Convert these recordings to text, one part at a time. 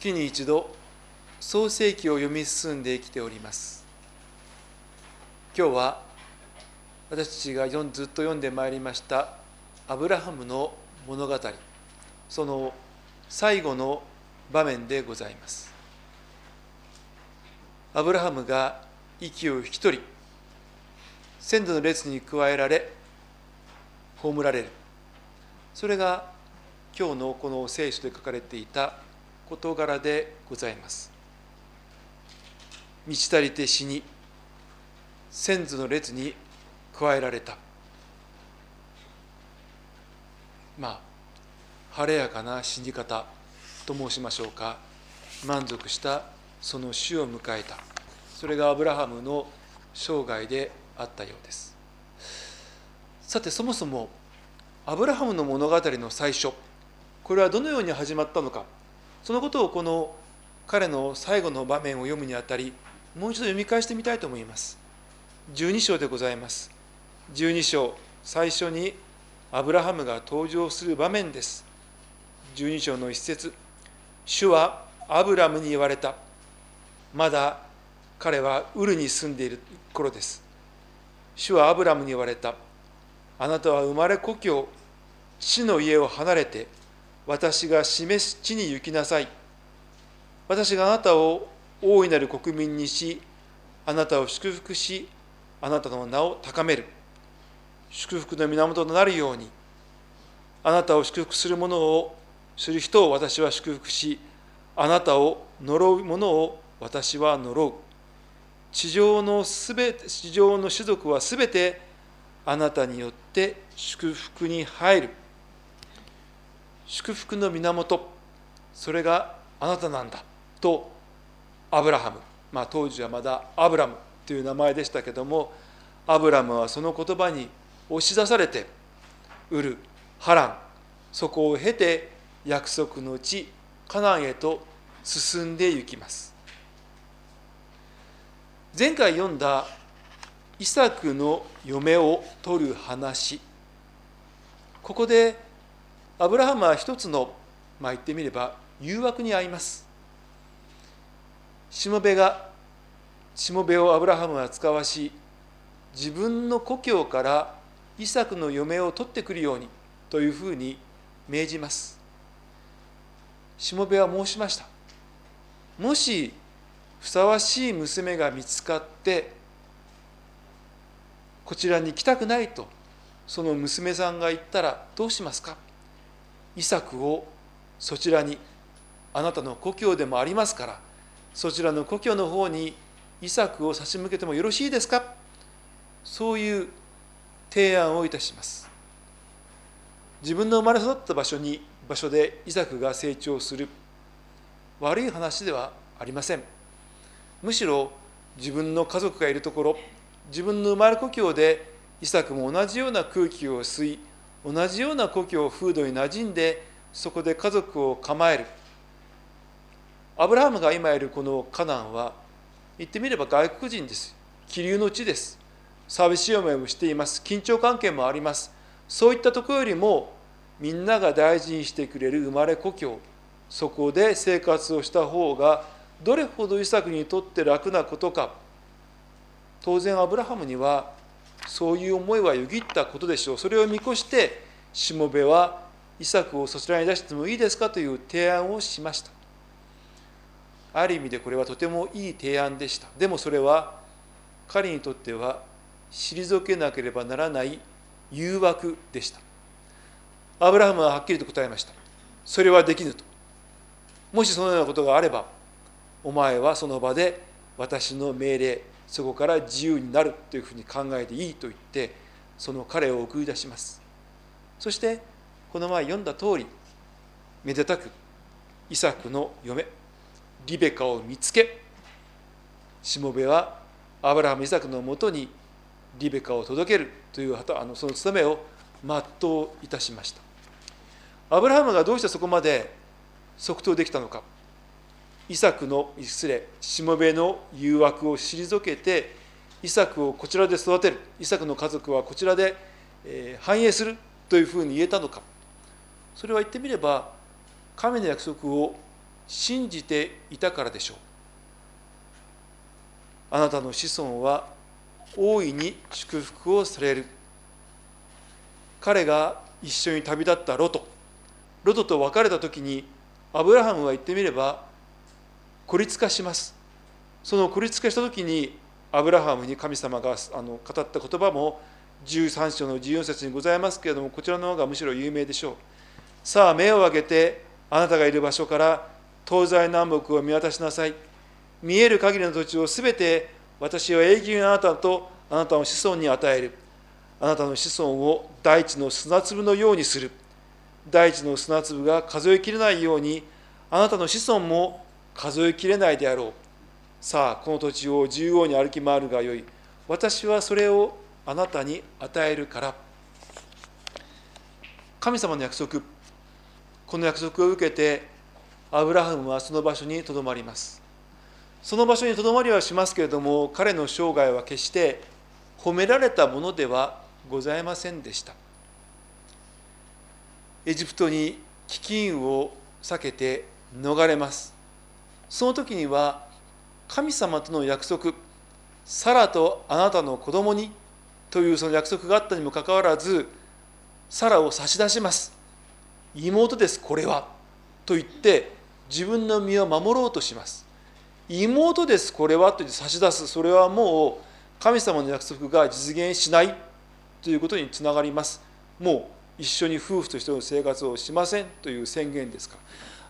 月に一度創世記を読み進んできております。今日は私たちがずっと読んでまいりましたアブラハムの物語、その最後の場面でございます。アブラハムが息を引き取り、先祖の列に加えられ葬られる。それが今日のこの聖書で書かれていた事柄でございます。満ち足りて死に、先祖の列に加えられた。晴れやかな死に方と申しましょうか、満足したその死を迎えた。それがアブラハムの生涯であったようです。さて、そもそもアブラハムの物語の最初、これはどのように始まったのか、そのことをこの彼の最後の場面を読むにあたり、もう一度読み返してみたいと思います。12章でございます。12章最初にアブラハムが登場する場面です。12章の一節、主はアブラムに言われた。まだ彼はウルに住んでいる頃です。主はアブラムに言われた。あなたは生まれ故郷、父の家を離れて、私が示す地に行きなさい。私があなたを大いなる国民にし、あなたを祝福し、あなたの名を高める。祝福の源となるように、あなたを祝福する人を私は祝福し、あなたを呪う者を私は呪う。地上の種族はすべてあなたによって祝福に入る。祝福の源、それがあなたなんだとアブラハム、当時はまだアブラムという名前でしたけども、アブラムはその言葉に押し出されて、ウル、ハラン、そこを経て約束の地カナンへと進んで行きます。前回読んだイサクの嫁を取る話、ここでアブラハムは一つの、言ってみれば誘惑に遭います。しもべをアブラハムは使わし、自分の故郷からイサクの嫁を取ってくるようにというふうに命じます。しもべは申しました。もしふさわしい娘が見つかってこちらに来たくないとその娘さんが言ったらどうしますか。イサクをそちらに、あなたの故郷でもありますから、そちらの故郷の方にイサクを差し向けてもよろしいですか。そういう提案をいたします。自分の生まれ育った場所でイサクが成長する、悪い話ではありません。むしろ自分の家族がいるところ、自分の生まれ故郷でイサクも同じような空気を吸い、同じような故郷風土に馴染んで、そこで家族を構える。アブラハムが今いるこのカナンは、言ってみれば外国人です。気流の地です。寂しい思いもしています。緊張関係もあります。そういったところよりも、みんなが大事にしてくれる生まれ故郷、そこで生活をした方がどれほどイサクにとって楽なことか。当然アブラハムにはそういう思いはよぎったことでしょう。それを見越してしもべはイサクをそちらに出してもいいですかという提案をしました。ある意味でこれはとてもいい提案でした。でもそれは彼にとっては退けなければならない誘惑でした。アブラハムははっきりと答えました。それはできぬと。もしそのようなことがあれば、お前はその場で私の命令、そこから自由になるというふうに考えていいと言って、その彼を送り出します。そしてこの前読んだ通り、めでたくイサクの嫁リベカを見つけ、しもべはアブラハム・イサクのもとにリベカを届けるというその務めを全ういたしました。アブラハムがどうしてそこまで即答できたのか。しもべの誘惑を退けて、イサクをこちらで育てる、イサクの家族はこちらで繁栄するというふうに言えたのか。それは言ってみれば、神の約束を信じていたからでしょう。あなたの子孫は大いに祝福をされる。彼が一緒に旅立ったロトと別れた時に、アブラハムは言ってみれば孤立化します。その孤立化した時にアブラハムに神様が語った言葉も13章の14節にございますけれども、こちらの方がむしろ有名でしょう。さあ目を上げてあなたがいる場所から東西南北を見渡しなさい。見える限りの土地をすべて私は永久にあなたとあなたの子孫に与える。あなたの子孫を大地の砂粒のようにする。大地の砂粒が数えきれないように、あなたの子孫も数えきれないであろう。さあこの土地を縦横に歩き回るがよい。私はそれをあなたに与えるから。神様の約束、この約束を受けてアブラハムはその場所にとどまります。その場所にとどまりはしますけれども、彼の生涯は決して褒められたものではございませんでした。エジプトに飢饉を避けて逃れます。その時には神様との約束、サラとあなたの子供にというその約束があったにもかかわらず、サラを差し出します。妹ですこれはと言って自分の身を守ろうとします。妹ですこれはと言って差し出す。それはもう神様の約束が実現しないということにつながります。もう一緒に夫婦としての生活をしませんという宣言ですから、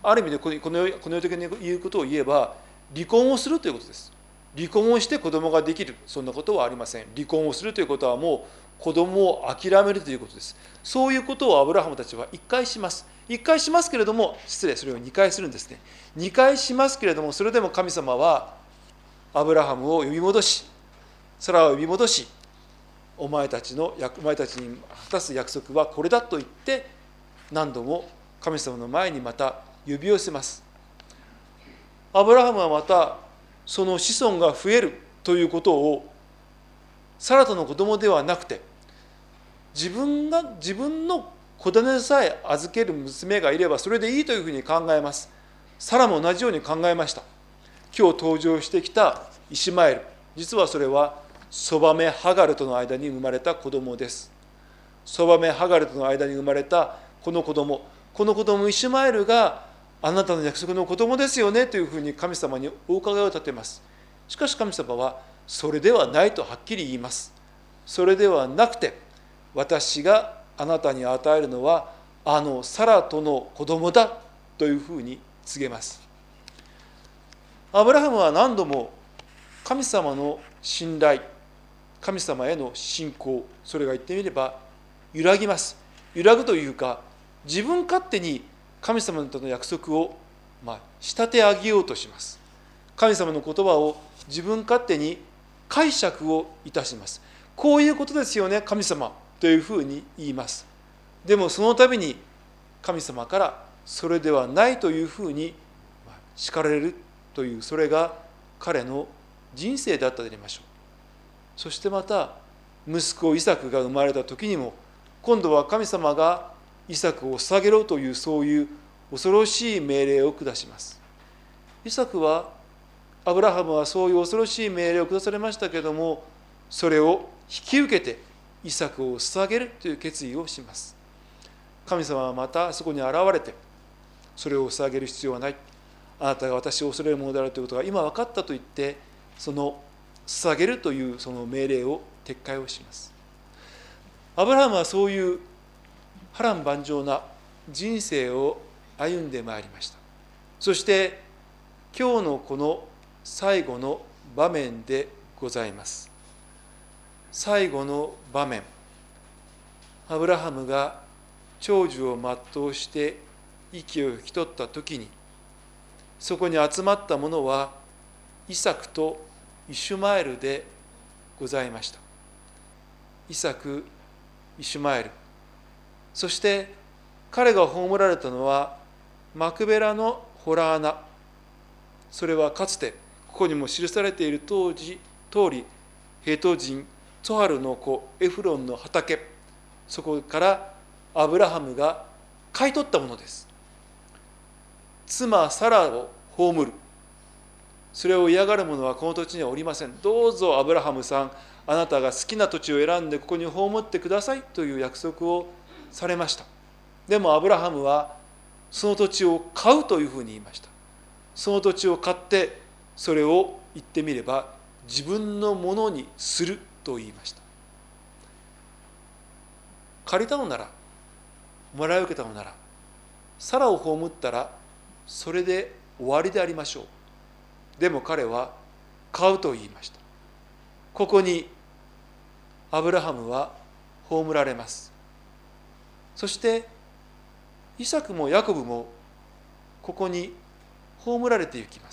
ある意味でこの世的に言うことを言えば離婚をするということです。離婚をして子供ができる、そんなことはありません。離婚をするということはもう子供を諦めるということです。そういうことをアブラハムたちは一回します。一回しますけれども、それを二回するんですね。二回しますけれども、それでも神様はアブラハムを呼び戻し、サラを呼び戻し、お前たちに果たす約束はこれだと言って、何度も神様の前にまた呼び寄せます。アブラハムはまたその子孫が増えるということをサラとの子供ではなくて、自分の子種さえ預ける娘がいればそれでいいというふうに考えます。サラも同じように考えました。今日登場してきたイシマエル、実はそれはソバメ・ハガルとの間に生まれた子供です。ソバメ・ハガルとの間に生まれたこの子供イシマエルがあなたの約束の子供ですよねというふうに神様にお伺いを立てます。しかし神様はそれではないとはっきり言います。それではなくて、私があなたに与えるのはあのサラとの子供だというふうに告げます。アブラハムは何度も神様の信頼、神様への信仰、それが言ってみれば揺らぎます。揺らぐというか、自分勝手に神様との約束を仕立て上げようとします。神様の言葉を自分勝手に解釈をいたします。こういうことですよね神様というふうに言います。でもその度に神様からそれではないというふうに叱られるという、それが彼の人生であったでありましょう。そしてまた息子イサクが生まれた時にも、今度は神様がイサクを捧げろという、そういう恐ろしい命令を下します。アブラハムはそういう恐ろしい命令を下されましたけれども、それを引き受けてイサクを捧げるという決意をします。神様はまたそこに現れて、それを捧げる必要はない、あなたが私を恐れるものであるということが今分かったと言って、その捧げるというその命令を撤回をします。アブラハムはそういう波乱万丈な人生を歩んでまいりました。そして今日のこの最後の場面でございます。最後の場面、アブラハムが長寿を全うして息を引き取った時に、そこに集まったものはイサクとイシュマエルでございました。イサク、イシュマエル、そして彼が葬られたのはマクベラの洞穴。それはかつてここにも記されている通り、ヘト人ツハルの子エフロンの畑、そこからアブラハムが買い取ったものです。 妻サラを葬る。それを嫌がる者はこの土地にはおりません。どうぞアブラハムさん、あなたが好きな土地を選んでここに葬ってくださいという約束をされました。でもアブラハムはその土地を買うというふうに言いました。その土地を買ってそれを言ってみれば自分のものにすると言いました。借りたのなら、もらい受けたのなら、サラを葬ったらそれで終わりでありましょう。でも彼は買うと言いました。ここにアブラハムは葬られます。そしてイサクもヤコブもここに葬られていきます。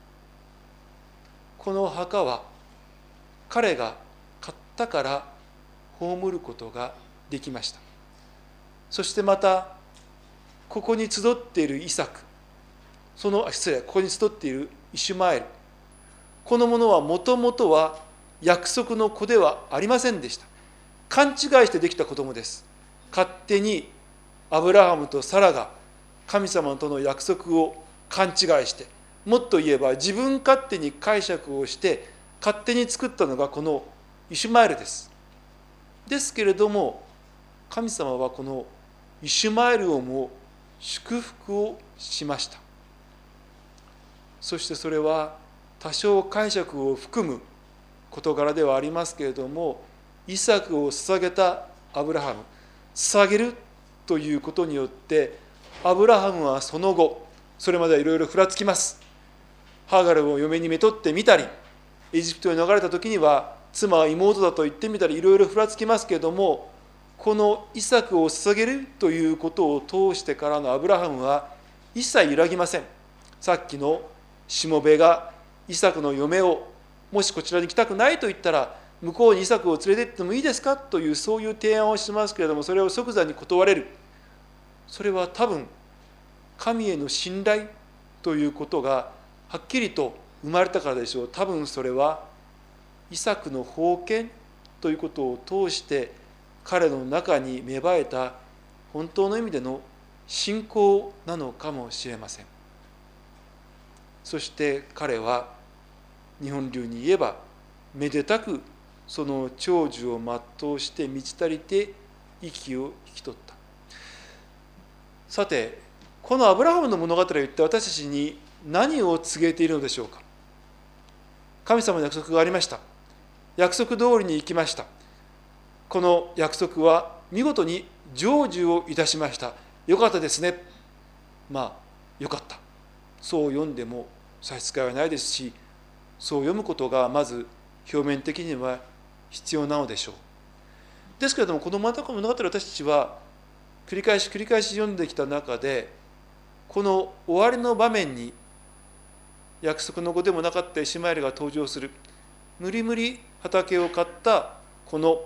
この墓は彼が買ったから葬ることができました。そしてまたここに集っているイサク、ここに集っているイシュマエル、このものはもともとは約束の子ではありませんでした。勘違いしてできた子供です。勝手にアブラハムとサラが神様との約束を勘違いして、もっと言えば自分勝手に解釈をして勝手に作ったのがこのイシュマエルです。ですけれども神様はこのイシュマエルをも祝福をしました。そしてそれは多少解釈を含む事柄ではありますけれども、イサクを捧げたアブラハム、捧げるということによってアブラハムはその後、それまではいろいろふらつきます。ハガルを嫁にめとってみたり、エジプトに逃れた時には妻は妹だと言ってみたり、いろいろふらつきますけれども、このイサクを捧げるということを通してからのアブラハムは一切揺らぎません。さっきのしもべがイサクの嫁をもしこちらに来たくないと言ったら向こうにイサクを連れて行ってもいいですかというそういう提案をしますけれども、それを即座に断れる。それは多分神への信頼ということがはっきりと生まれたからでしょう。多分それはイサクの封建ということを通して彼の中に芽生えた本当の意味での信仰なのかもしれません。そして彼は日本流に言えばめでたくその長寿を全うして満ち足りて息を引き取った。さて、このアブラハムの物語を言って私たちに何を告げているのでしょうか。神様の約束がありました。約束通りに行きました。この約束は見事に成就をいたしました。よかったですね。よかった。そう読んでも差し支えはないですし、そう読むことがまず表面的には必要なのでしょう。ですけれども、この物語を私たちは繰り返し読んできた中で、この終わりの場面に約束の子でもなかったイシュマエルが登場する。無理無理畑を買ったこの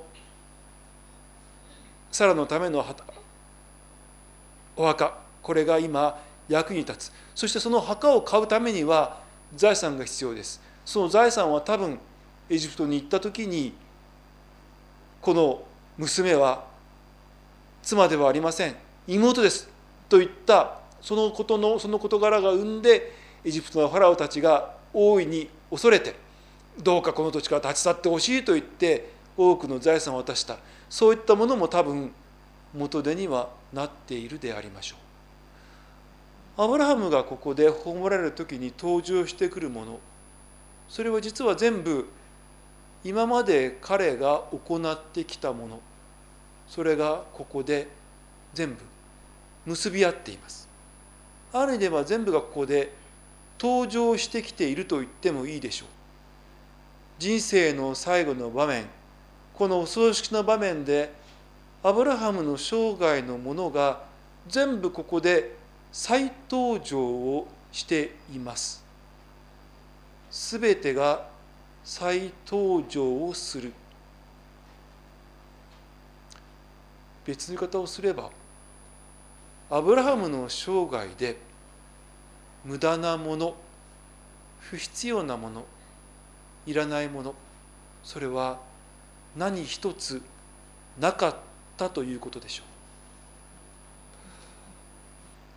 サラのためのお墓、これが今役に立つ。そしてその墓を買うためには財産が必要です。その財産は多分エジプトに行った時にこの娘は妻ではありません、妹ですといったその事柄が生んで、エジプトのファラオたちが大いに恐れて、どうかこの土地から立ち去ってほしいと言って多くの財産を渡した。そういったものも多分元手にはなっているでありましょう。アブラハムがここで葬られる時に登場してくるもの、それは実は全部今まで彼が行ってきたもの、それがここで全部結び合っています。ある意味では全部がここで登場してきていると言ってもいいでしょう。人生の最後の場面、このお葬式の場面でアブラハムの生涯のものが全部ここで再登場をしています。すべてが再登場をする。別の言い方をすれば、アブラハムの生涯で無駄なもの、不必要なもの、いらないもの、それは何一つなかったということでしょ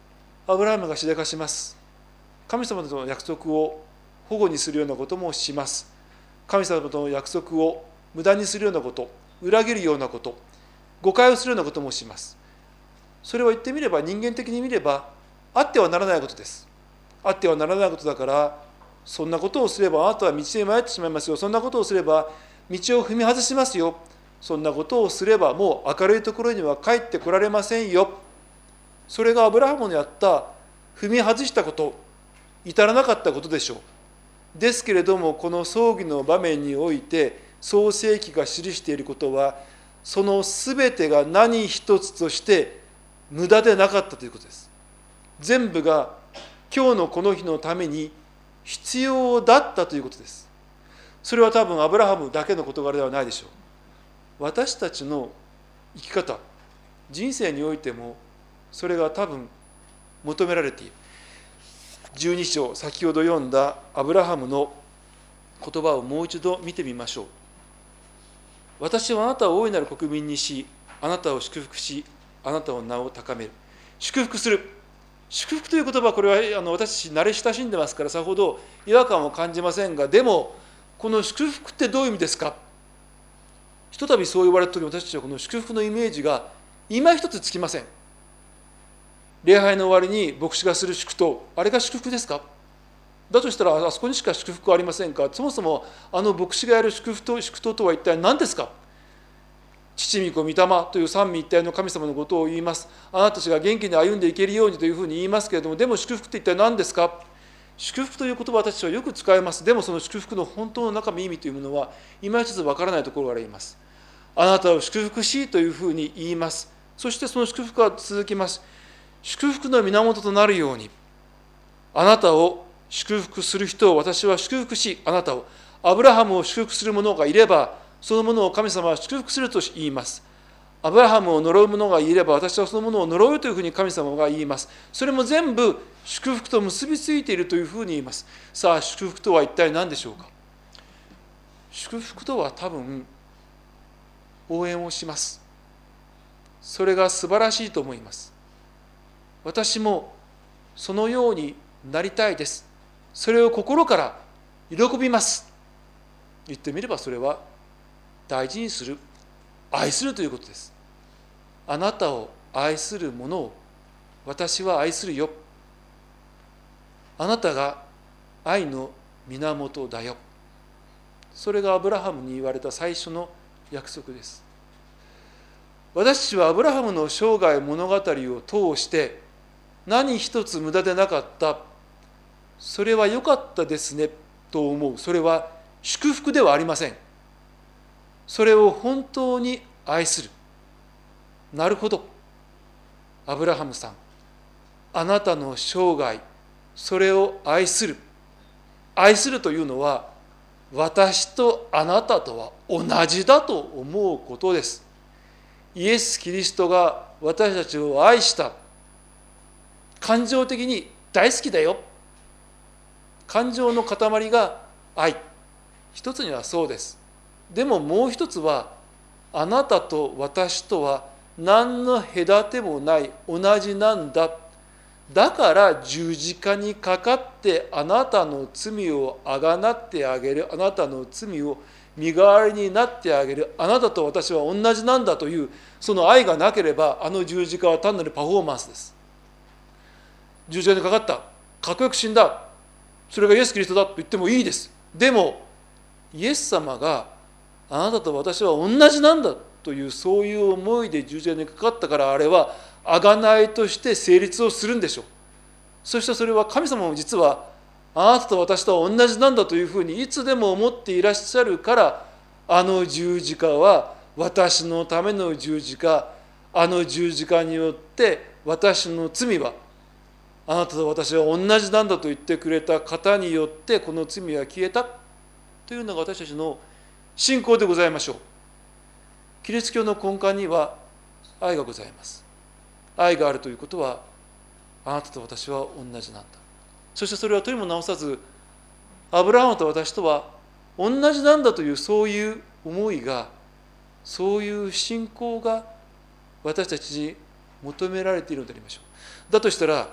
アブラハムがしでかします。神様との約束を保護にするようなこともします。神様との約束を無駄にするようなこと、裏切るようなこと、誤解をするようなこともします。それを言ってみれば、人間的に見ればあってはならないことです。あってはならないことだから、そんなことをすればあなたは道へ迷ってしまいますよ。そんなことをすれば道を踏み外しますよ。そんなことをすればもう明るいところには帰ってこられませんよ。それがアブラハムのやった踏み外したこと、至らなかったことでしょう。ですけれども、この葬儀の場面において創世記が記していることは、その全てが何一つとして無駄でなかったということです。全部が今日のこの日のために必要だったということです。それは多分アブラハムだけの事柄ではないでしょう。私たちの生き方、人生においてもそれが多分求められている。12章、先ほど読んだアブラハムの言葉をもう一度見てみましょう。私はあなたを大いなる国民にし、あなたを祝福し、あなたの名を高める。祝福する。祝福という言葉は、これは私慣れ親しんでますからさほど違和感を感じませんが、でもこの祝福ってどういう意味ですか。ひとたびそう言われた時、私たちはこの祝福のイメージが今一つつきません。礼拝の終わりに牧師がする祝祷、あれが祝福ですか。だとしたらあそこにしか祝福はありませんか。そもそも牧師がやる祝祷とは一体何ですか。父御子御霊という三位一体の神様のことを言います。あなたたちが元気に歩んでいけるようにというふうに言いますけれども、でも祝福って一体何ですか。祝福という言葉を私たちはよく使います。でもその祝福の本当の中身意味というものは今一つわからないところがあります。あなたを祝福しというふうに言います。そしてその祝福は続きます。祝福の源となるように、あなたを祝福する人を私は祝福し、あなたを、アブラハムを祝福する者がいれば、その者を神様は祝福すると言います。アブラハムを呪う者がいれば、私はその者を呪うというふうに神様が言います。それも全部祝福と結びついているというふうに言います。さあ、祝福とは一体何でしょうか。祝福とは多分、応援をします。それが素晴らしいと思います。私もそのようになりたいです。それを心から喜びます。言ってみればそれは大事にする、愛するということです。あなたを愛する者を私は愛するよ。あなたが愛の源だよ。それがアブラハムに言われた最初の約束です。私たちはアブラハムの生涯物語を通して何一つ無駄でなかった、それは良かったですねと思う。それは祝福ではありません。それを本当に愛する。なるほど、アブラハムさん、あなたの生涯、それを愛する。愛するというのは私とあなたとは同じだと思うことです。イエス・キリストが私たちを愛した。感情的に大好きだよ。感情の塊が愛。一つにはそうです。でももう一つは、あなたと私とは何の隔てもない、同じなんだ。だから十字架にかかってあなたの罪をあがなってあげる。あなたの罪を身代わりになってあげる。あなたと私は同じなんだという、その愛がなければ、あの十字架は単なるパフォーマンスです。十字架にかかった。かっこよく死んだ。それがイエス・キリストだと言ってもいいです。でも、イエス様があなたと私は同じなんだという、そういう思いで十字架にかかったから、あれは贖いとして成立をするんでしょう。そしてそれは神様も実はあなたと私とは同じなんだというふうにいつでも思っていらっしゃるから、あの十字架は私のための十字架、あの十字架によって私の罪は、あなたと私は同じなんだと言ってくれた方によってこの罪は消えたというのが私たちの信仰でございましょう。キリスト教の根幹には愛がございます。愛があるということは、あなたと私は同じなんだ。そしてそれはとりもなおさず、アブラハムと私とは同じなんだという、そういう思いが、そういう信仰が私たちに求められているのでありましょう。だとしたら、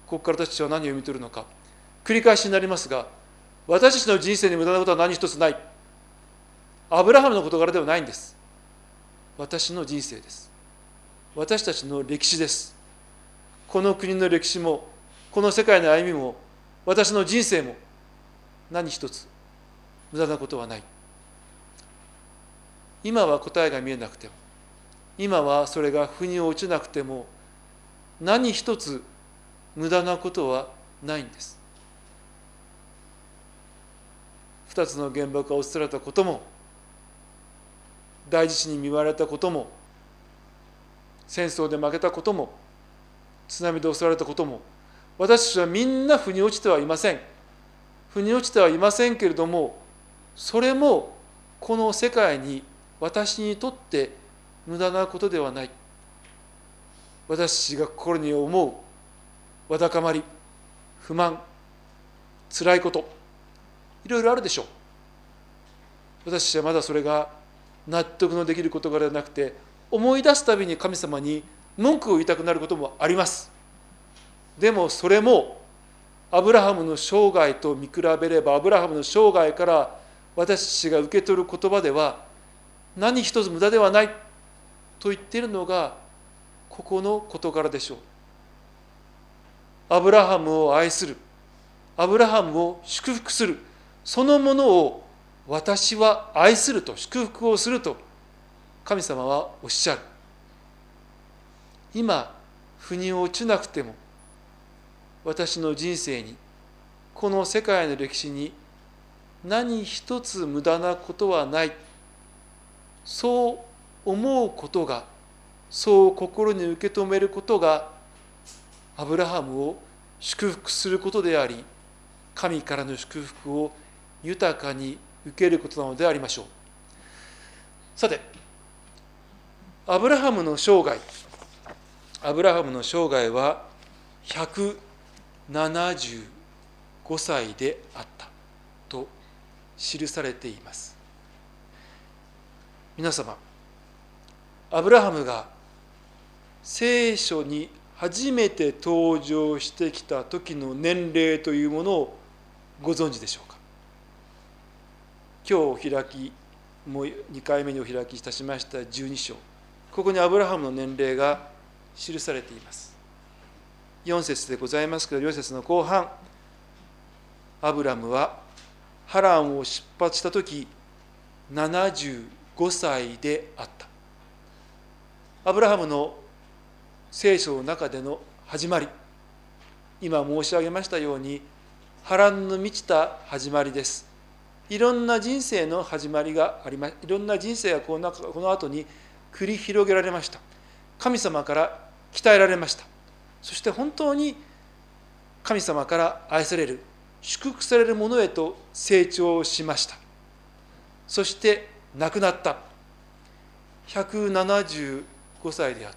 ここから私たちは何を読み取るのか。繰り返しになりますが、私たちの人生に無駄なことは何一つない。アブラハムの事柄ではないんです。私の人生です。私たちの歴史です。この国の歴史も、この世界の歩みも、私の人生も、何一つ無駄なことはない。今は答えが見えなくても、今はそれが腑に落ちなくても、何一つ無駄なことはないんです。2つの原爆が落ちられたことも、大地震に見舞われたことも、戦争で負けたことも、津波で襲われたことも、私たちはみんな腑に落ちてはいません。腑に落ちてはいませんけれども、それもこの世界に私にとって無駄なことではない。私たちが心に思うわだかまり、不満、辛いこと、いろいろあるでしょう。私たちはまだそれが納得のできる事柄ではなくて、思い出すたびに神様に文句を言いたくなることもあります。でもそれもアブラハムの生涯と見比べれば、アブラハムの生涯から私たちが受け取る言葉では何一つ無駄ではないと言っているのがここの事柄でしょう。アブラハムを愛する、アブラハムを祝福する、そのものを私は愛すると、祝福をすると神様はおっしゃる。今腑に落ちなくても、私の人生に、この世界の歴史に何一つ無駄なことはない、そう思うことが、そう心に受け止めることがアブラハムを祝福することであり、神からの祝福を豊かに受けることなのでありましょう。さて、アブラハムの生涯は175歳であったと記されています。皆様、アブラハムが聖書に初めて登場してきた時の年齢というものをご存知でしょうか。今日お開き、もう2回目にお開きいたしました12章、ここにアブラハムの年齢が記されています。4節でございますけど、4節の後半、アブラムはハランを出発した時75歳であった。アブラハムの聖書の中での始まり、今申し上げましたように波乱の満ちた始まりです。いろんな人生の始まりがあります。いろんな人生がこの後に繰り広げられました。神様から鍛えられました。そして本当に神様から愛される、祝福されるものへと成長しました。そして亡くなった。175歳であった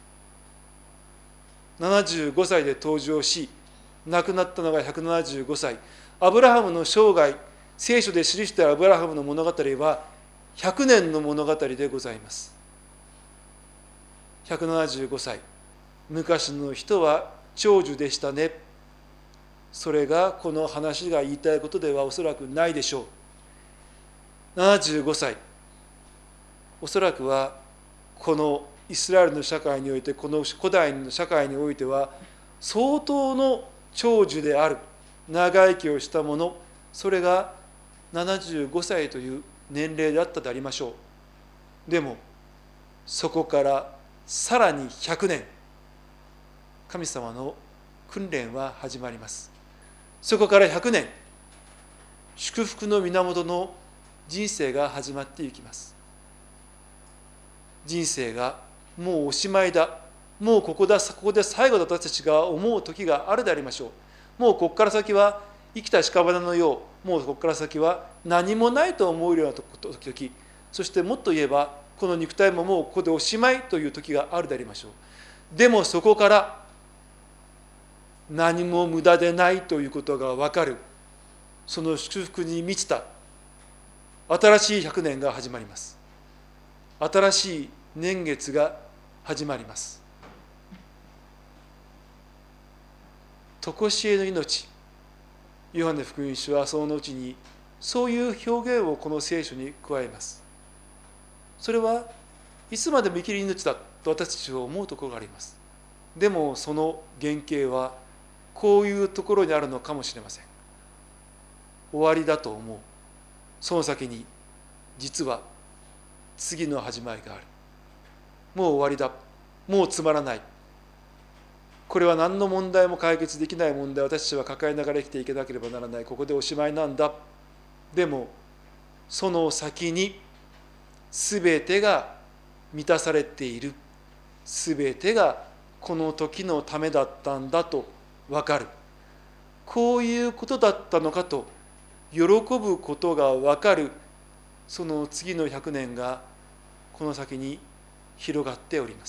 。75歳で登場し、亡くなったのが175歳。アブラハムの生涯、聖書で記してあるアブラハムの物語は100年の物語でございます。175歳。昔の人は長寿でしたね。それがこの話が言いたいことではおそらくないでしょう。75歳。おそらくはこのイスラエルの社会において、この古代の社会においては相当の長寿である、長生きをしたもの、それが75歳という年齢であったでありましょう。でもそこからさらに100年、神様の訓練は始まります。そこから100年、祝福の源の人生が始まっていきます。人生がもうおしまいだ、もうここで最後だと私たちが思う時があるでありましょう。もうここから先は生きた屍のよう、もうここから先は何もないと思うような時、そしてもっと言えばこの肉体ももうここでおしまいという時があるでありましょう。でもそこから何も無駄でないということが分かる、その祝福に満ちた新しい100年が始まります。新しい年月が始まります。 常しえの命、ヨハネ福音書はその後にそういう表現をこの聖書に加えます。それはいつまでも生きる命だと私たちは思うところがあります。でもその原型はこういうところにあるのかもしれません。終わりだと思う。その先に実は次の始まりがある。もう終わりだ。もうつまらない。これは何の問題も解決できない問題を私たちは抱えながら生きていけなければならない。ここでおしまいなんだ。でもその先に全てが満たされている。全てがこの時のためだったんだと分かる。こういうことだったのかと喜ぶことが分かる。その次の100年がこの先に広がっております。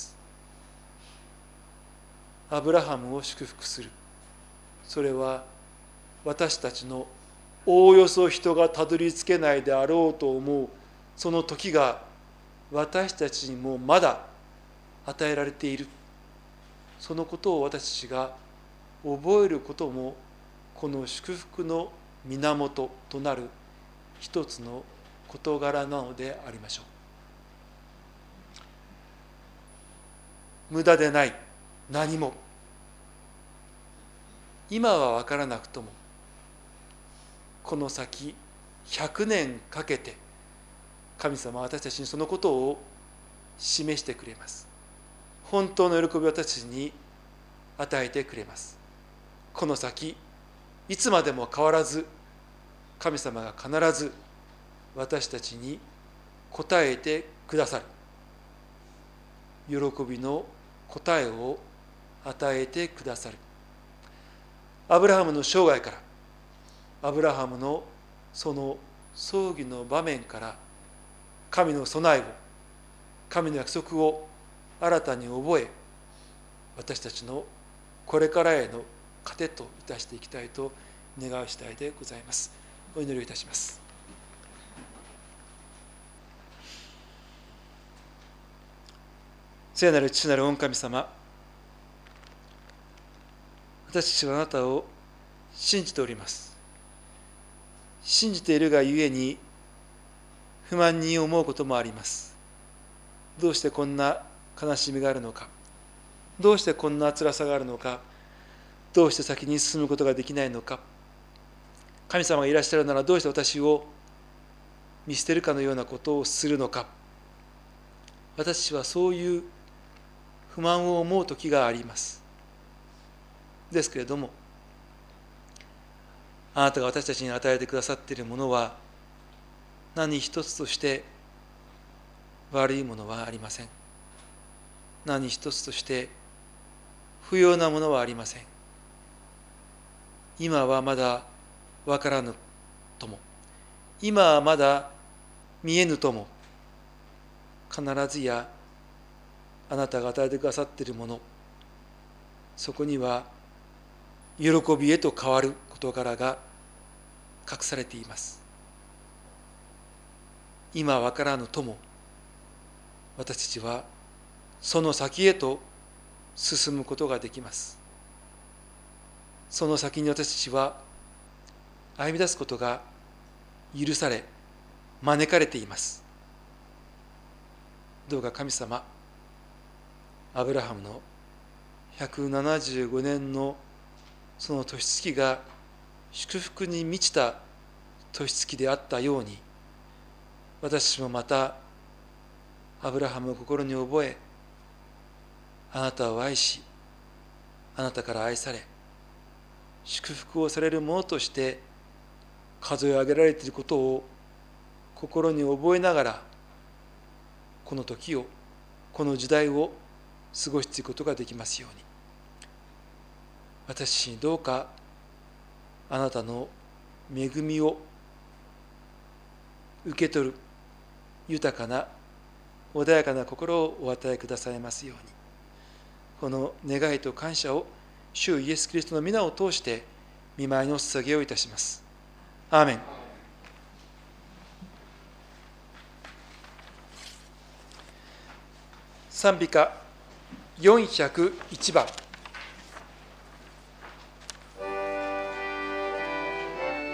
アブラハムを祝福する。それは私たちのおおよそ人がたどり着けないであろうと思うその時が私たちにもまだ与えられている。そのことを私たちが覚えることもこの祝福の源となる一つの事柄なのでありましょう。無駄でない何も。今は分からなくともこの先100年かけて神様は私たちにそのことを示してくれます。本当の喜びを私たちに与えてくれます。この先いつまでも変わらず神様が必ず私たちに応えてくださる。喜びの答えを与えてくださる。アブラハムの生涯から、アブラハムのその葬儀の場面から神の備えを、神の約束を新たに覚え、私たちのこれからへの糧といたしていきたいと願う次第でございます。お祈りをいたします。聖なる父なる御神様、私たちはあなたを信じております。信じているがゆえに不満に思うこともあります。どうしてこんな悲しみがあるのか、どうしてこんな辛さがあるのか、どうして先に進むことができないのか、神様がいらっしゃるならどうして私を見捨てるかのようなことをするのか。私はそういう不満を思う時があります。ですけれども、あなたが私たちに与えてくださっているものは何一つとして悪いものはありません。何一つとして不要なものはありません。今はまだ分からぬとも、今はまだ見えぬとも、必ずやあなたが与えてくださっているもの、そこには喜びへと変わる事柄が隠されています。今分からぬとも、私たちはその先へと進むことができます。その先に私たちは歩み出すことが許され、招かれています。どうか神様、アブラハムの175年のその年月が祝福に満ちた年月であったように、私たちもまたアブラハムを心に覚え、あなたを愛し、あなたから愛され、祝福をされるものとして数え上げられていることを心に覚えながら、この時を、この時代を過ごしていくことができますように。私にどうかあなたの恵みを受け取る豊かな穏やかな心をお与えくださいますように。この願いと感謝を主イエスキリストの皆を通して御前にお捧げをいたします。アーメン。賛美歌401番。